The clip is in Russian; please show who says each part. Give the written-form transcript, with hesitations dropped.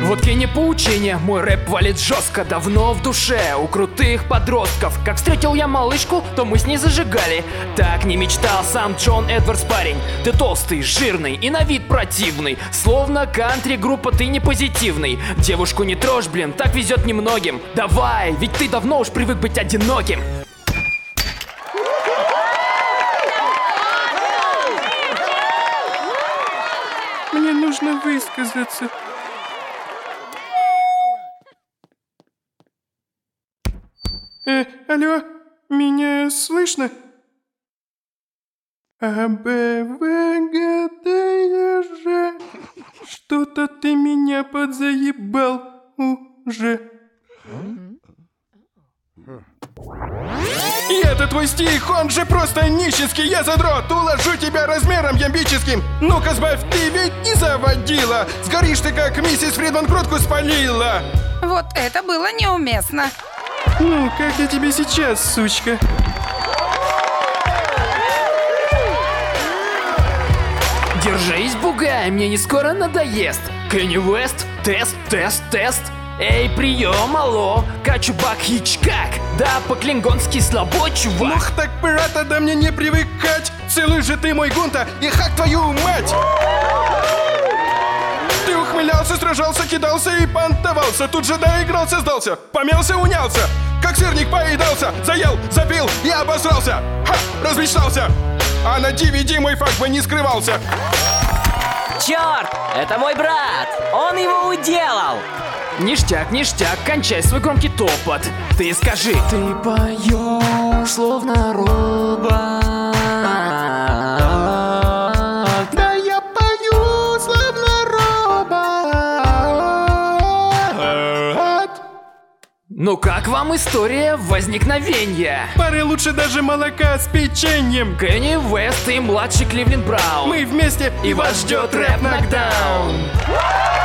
Speaker 1: Вот Кенни поучение, мой рэп валит жестко, давно в душе у крутых подростков. Как встретил я малышку, то мы с ней зажигали. Так не мечтал сам Джон Эдвардс, парень. Ты толстый, жирный и на вид противный. Словно кантри-группа, ты не позитивный. Девушку не трожь, блин, так везет немногим. Давай, ведь ты давно уж привык быть одиноким.
Speaker 2: Мне нужно высказаться. Алло, меня слышно? А, Б, В, Г, Д, Е, Ж. Что-то ты меня подзаебал уже. И это твой стих, он же просто нищенский. Я задрот, уложу тебя размером ямбическим. Ну-ка сбавь, ты ведь не заводила. Сгоришь ты, как миссис Фридман крутку спалила.
Speaker 3: Вот это было неуместно.
Speaker 2: Ну, как я тебе сейчас, сучка?
Speaker 1: Держись, бугай, мне не скоро надоест. Кенни Уэст, тест. Эй, прием, алло, Качубак Хичкак. Да, по-клингонски слабо, чувак.
Speaker 2: Ух, так, брата, да мне не привыкать. Целуй же ты мой гунта и хак твою мать. Ты ухмылялся, сражался, кидался и понтовался. Тут же доигрался, сдался, помялся, унялся. Как сырник поедался, заел, запил и обосрался. Ха, размечтался. А на DVD мой факт бы не скрывался.
Speaker 4: Черт, это мой брат, он его уделал.
Speaker 1: Ништяк, кончай свой громкий топот. Ты скажи. Ты поешь, словно робот.
Speaker 2: Да я пою, словно робот.
Speaker 1: Ну как вам история возникновения?
Speaker 2: Пары лучше даже молока с печеньем.
Speaker 1: Кенни Уэст и младший Кливленд Браун.
Speaker 2: Мы вместе,
Speaker 1: И вас ждет рэп-нокдаун.